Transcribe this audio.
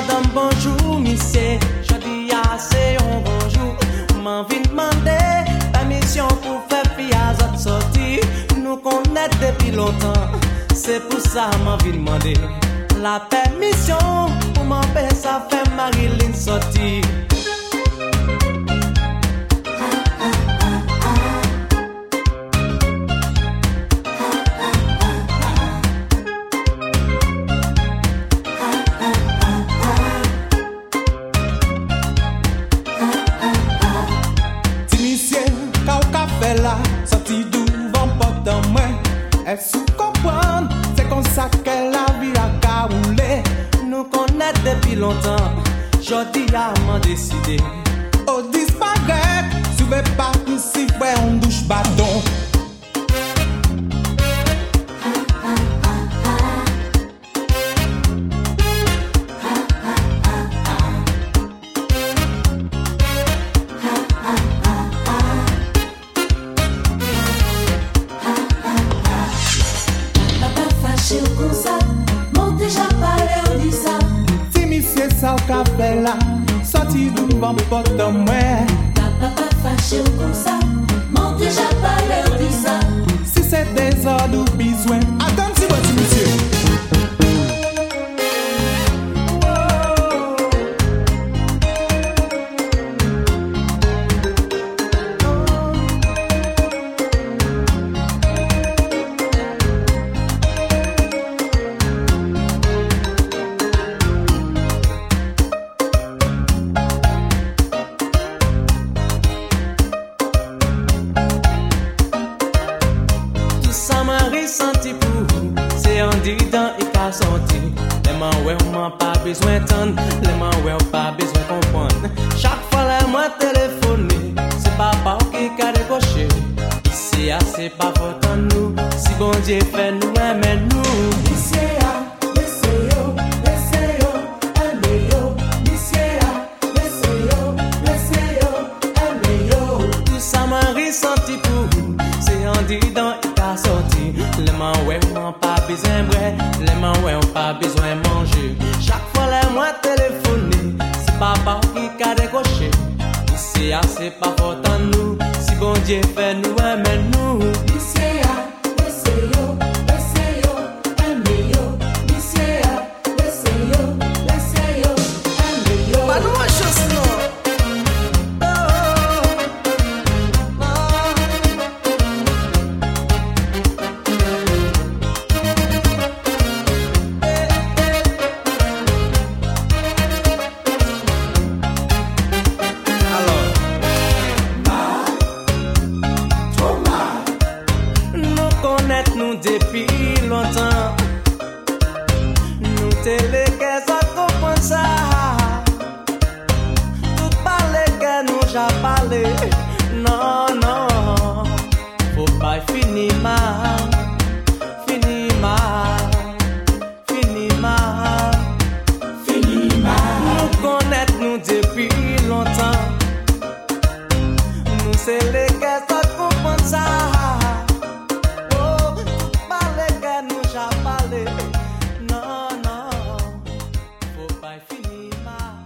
madame, bonjour, monsieur. Je dis assez un bonjour. M'envie demander permission pour faire pillage à sortir. Nous connaissons depuis longtemps. C'est pour ça m'envie demander la permission pour m'empêcher ça faire Marilyn sortir. Sorti devant porte en main. Est-ce que comprendre? C'est comme ça que la vie a caoulé. Nous connaissons depuis longtemps. Jodi a m'en décidé. Au disparaître, souvez pas ici, ouais, on douche bâton. Ça au café là, sorti devant porte en main. Papa fâché ou comme ça, m'ont déjà parlé ou dit ça. Si c'est des ordres ou besoin, attends si votre monsieur. Senti pour c'est en disant et qu'à sortir. Les mains ouais on m'a pas besoin d'entendre. Les mains ouais on pas besoin comprendre. Chaque fois les moi téléphoner, c'est papa qui a décoché. Ici c'est pas votre nous. Si bon Dieu fait nous aimer nous. Ici laissez-yo, aimez-yo. Ici laissez-yo, aimez-yo. Tout ça m'a ressenti pour c'est en disant et qu'à sortir. Les mains ouais on pas besoin vrai. Les mains ouais on pas besoin manger. Chaque fois les moi téléphoner, c'est papa qui a décoché. Ici c'est pas votre nous. Si bon Dieu fait nous aimer nous. Ici laissez-yo, aimez-yo. Ici laissez-yo, aimez-yo. Pas nous chance non. Nous depuis longtemps. Nous télé que ça comprend ça. Tout parler que nous j'ai parlé. Non, non. Faut pas finir mal. Finir mal. Finir mal. Fini mal. Nous connaître nous depuis longtemps. Nous c'est les que ça comprend ça. Non, non, faut pas finir mal.